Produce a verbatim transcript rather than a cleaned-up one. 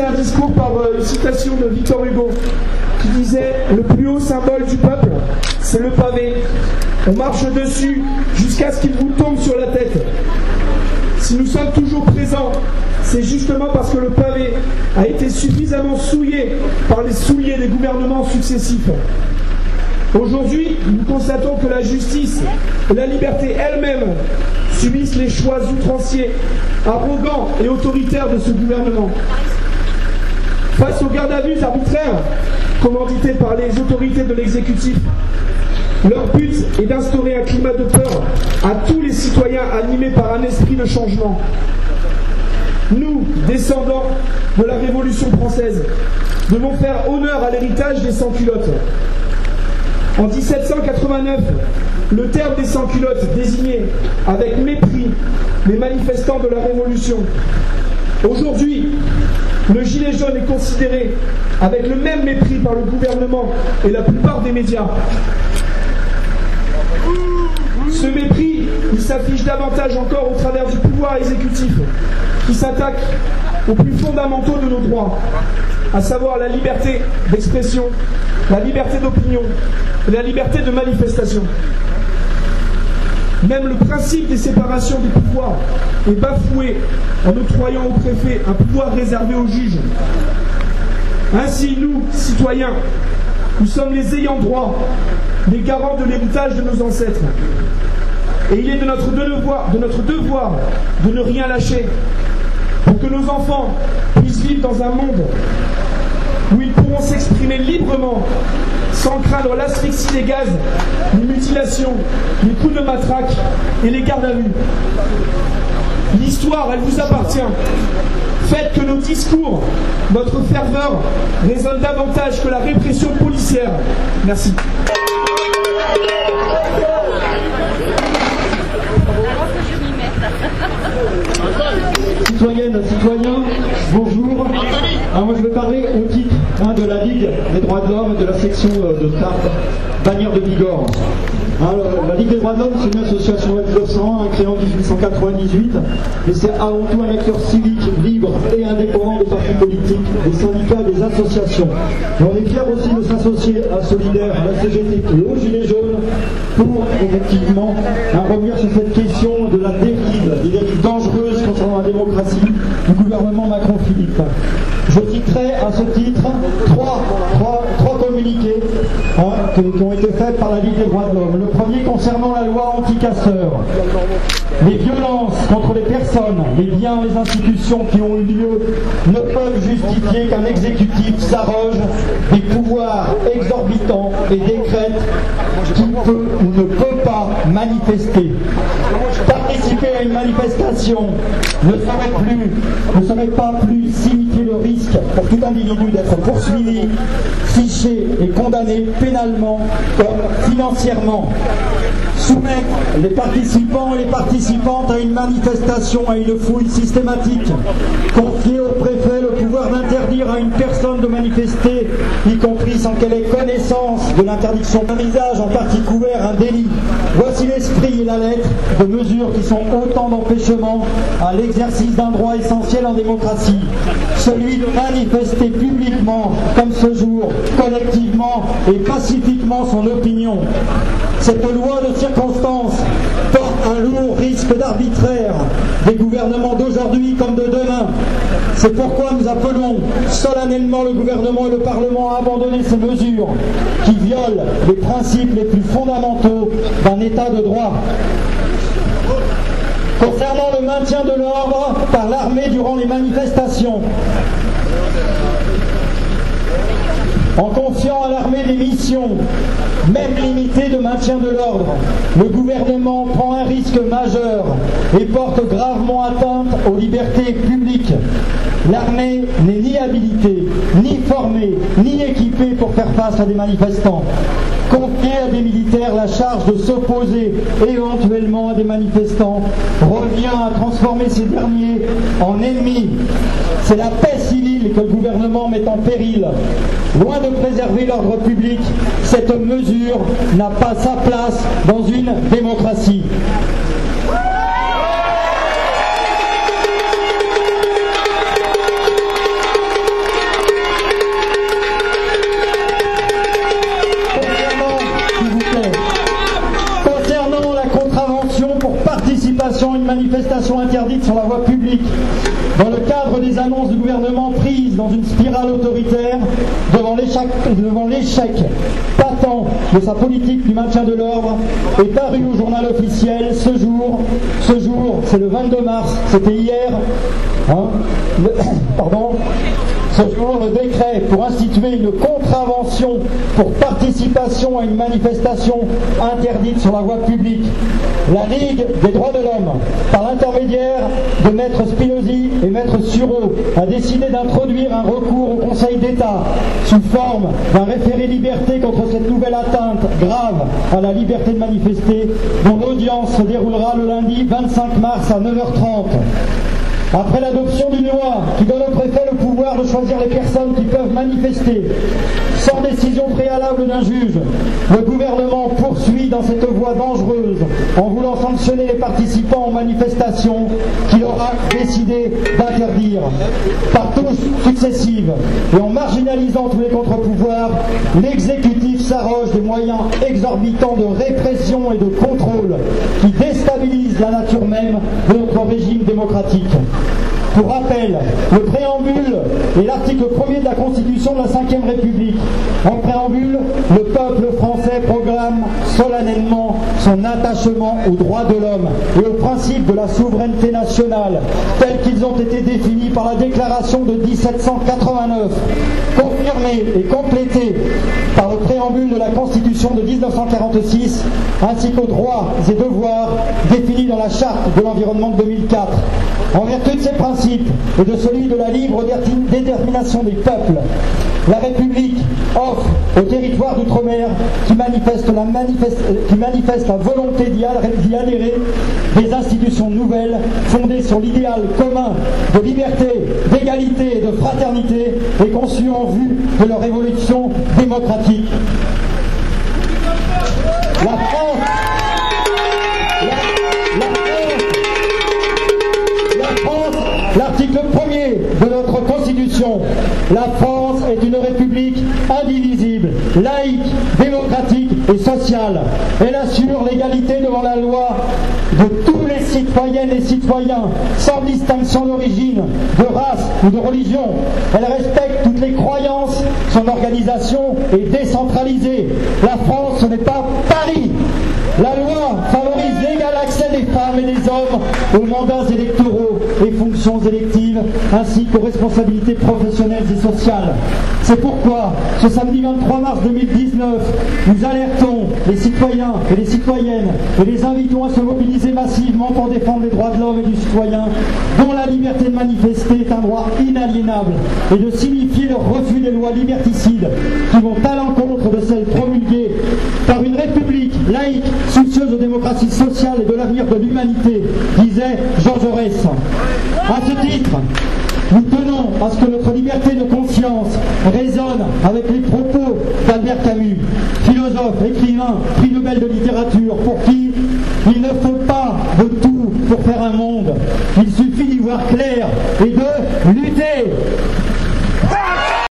un discours par euh, une citation de Victor Hugo qui disait « Le plus haut symbole du peuple, c'est le pavé. On marche dessus jusqu'à ce qu'il vous tombe sur la tête. Si nous sommes toujours présents, c'est justement parce que le pavé a été suffisamment souillé par les souliers des gouvernements successifs. Aujourd'hui, nous constatons que la justice et la liberté elle-même subissent les choix outranciers, arrogants et autoritaires de ce gouvernement. Face aux gardes à vue arbitraires commandités par les autorités de l'exécutif, leur but est d'instaurer un climat de peur à tous les citoyens animés par un esprit de changement. Nous, descendants de la Révolution française, devons faire honneur à l'héritage des sans-culottes. En mille sept cent quatre-vingt-neuf, le terme des sans-culottes désignait avec mépris les manifestants de la Révolution. Aujourd'hui, le gilet jaune est considéré avec le même mépris par le gouvernement et la plupart des médias. Ce mépris, il s'affiche davantage encore au travers du pouvoir exécutif qui s'attaque aux plus fondamentaux de nos droits, à savoir la liberté d'expression, la liberté d'opinion et la liberté de manifestation. Même le principe des séparations des pouvoirs est bafoué en octroyant au préfet un pouvoir réservé aux juges. Ainsi, nous, citoyens, nous sommes les ayants droit, les garants de l'héritage de nos ancêtres. Et il est de notre devoir, de notre devoir de ne rien lâcher pour que nos enfants puissent vivre dans un monde où ils pourront s'exprimer librement sans craindre l'asphyxie des gaz, les mutilations, les coups de matraque et les gardes à vue. L'histoire, elle vous appartient. Faites que nos discours, notre ferveur résonnent davantage que la répression policière. Merci. Citoyennes, citoyens, bonjour. Alors moi je vais parler au titre hein, de la Ligue des droits de l'homme de la section de Tarbes, Bagnères de Bigorre. Alors, la Ligue des droits de l'homme, c'est une association mille neuf cent un créée en mille huit cent quatre-vingt-dix-huit et c'est avant tout un acteur civique, libre et indépendant des partis politiques, des syndicats, des associations. Et on est fiers aussi de s'associer à Solidaire, à la C G T et aux Gilets jaunes pour effectivement hein, revenir sur cette question de la dérive, des dérives dangereuses concernant la démocratie du gouvernement Macron-Philippe. Je citerai à ce titre trois, trois, trois communiqués hein, qui, qui ont été faits par la Ligue des droits de l'homme. Le premier concernant la loi anti-casseurs. Les violences contre les personnes, les biens, les institutions qui ont eu lieu ne peuvent justifier qu'un exécutif s'arroge des pouvoirs exorbitants et décrète qui peut ou ne peut pas manifester. Participer à une manifestation ne serait plus, ne serait pas plus signifier le risque pour tout individu d'être poursuivi, fiché et condamné pénalement comme financièrement. Soumettre les participants et les participantes à une manifestation, à une fouille systématique, confier au préfet le pouvoir d'interdire à une personne de manifester, y compris sans qu'elle ait connaissance de l'interdiction d'un visage en partie couvert, un délit. Voici l'esprit et la lettre de mesures qui sont autant d'empêchements à l'exercice d'un droit essentiel en démocratie, celui de manifester publiquement, comme ce jour, collectivement et pacifiquement son opinion. Cette loi de circonstance porte un lourd risque d'arbitraire des gouvernements d'aujourd'hui comme de demain. C'est pourquoi nous appelons solennellement le gouvernement et le Parlement à abandonner ces mesures qui violent les principes les plus fondamentaux d'un État de droit. Concernant le maintien de l'ordre par l'armée durant les manifestations, en confiant à l'armée des missions, même limitées, de maintien de l'ordre, le gouvernement prend un risque majeur et porte gravement atteinte aux libertés publiques. L'armée n'est ni habilitée, ni formée, ni équipée pour faire face à des manifestants. Confier à des militaires la charge de s'opposer éventuellement à des manifestants revient à transformer ces derniers en ennemis. C'est la paix civile que le gouvernement met en péril. Loin de préserver l'ordre public, cette mesure n'a pas sa place dans une démocratie. gouvernement prise dans une spirale autoritaire devant l'échec, devant l'échec patent de sa politique du maintien de l'ordre est paru au journal officiel ce jour, ce jour, c'est le vingt-deux mars, c'était hier, hein, le, pardon, ce jour, le décret pour instituer une contravention pour participation à une manifestation interdite sur la voie publique. La Ligue des droits de l'homme, par l'intermédiaire de Maître Spinozzi et Maître Sureau, a décidé d'introduire un recours au Conseil d'État sous forme d'un référé liberté contre cette nouvelle atteinte grave à la liberté de manifester, dont l'audience se déroulera le lundi vingt-cinq mars à neuf heures trente. Après l'adoption d'une loi qui donne au préfet le pouvoir de choisir les personnes qui peuvent manifester, sans décision préalable d'un juge, le gouvernement poursuit dans cette voie dangereuse en voulant sanctionner les participants aux manifestations qu'il aura décidé d'interdire. Par touches successives et en marginalisant tous les contre-pouvoirs, l'exécutif s'arroge des moyens exorbitants de répression et de contrôle qui déstabilisent la nature même de notre régime démocratique. Pour rappel, le préambule est l'article premier de la Constitution de la cinquième République. En préambule, le peuple français proclame solennellement son attachement aux droits de l'homme et aux principes de la souveraineté nationale, tels qu'ils ont été définis par la Déclaration de mille sept cent quatre-vingt-neuf, confirmée et complétée par le préambule de la Constitution de mille neuf cent quarante-six, ainsi qu'aux droits et devoirs définis dans la Charte de l'environnement de deux mille quatre. En vertu de ces principes et de celui de la libre détermination des peuples, la République offre aux territoires d'outre-mer qui manifestent la, manifeste, qui manifestent la volonté d'y adhérer des institutions nouvelles fondées sur l'idéal commun de liberté, d'égalité et de fraternité et conçues en vue de leur évolution démocratique. La France, la, la L'article premier de notre Constitution, la France est une république indivisible, laïque, démocratique et sociale. Elle assure l'égalité devant la loi de tous les citoyennes et citoyens, sans distinction d'origine, de race ou de religion. Elle respecte toutes les croyances, son organisation est décentralisée. La France, ce n'est pas Paris. La loi favorise l'égal accès des femmes et des hommes aux mandats électoraux et fonctions électives, ainsi qu'aux responsabilités professionnelles et sociales. C'est pourquoi, ce samedi vingt-trois mars deux mille dix-neuf, nous alertons les citoyens et les citoyennes et les invitons à se mobiliser massivement pour défendre les droits de l'homme et du citoyen, dont la liberté de manifester est un droit inaliénable, et de signifier le refus des lois liberticides qui vont à l'encontre de celles promulguées par une république laïque, soucieuse de démocratie sociale et de l'avenir de l'humanité, disait Jean Jaurès. À ce titre, nous tenons à ce que notre liberté de conscience résonne avec les propos d'Albert Camus, philosophe, écrivain, prix Nobel de littérature, pour qui il ne faut pas de tout pour faire un monde. Il suffit d'y voir clair et de lutter.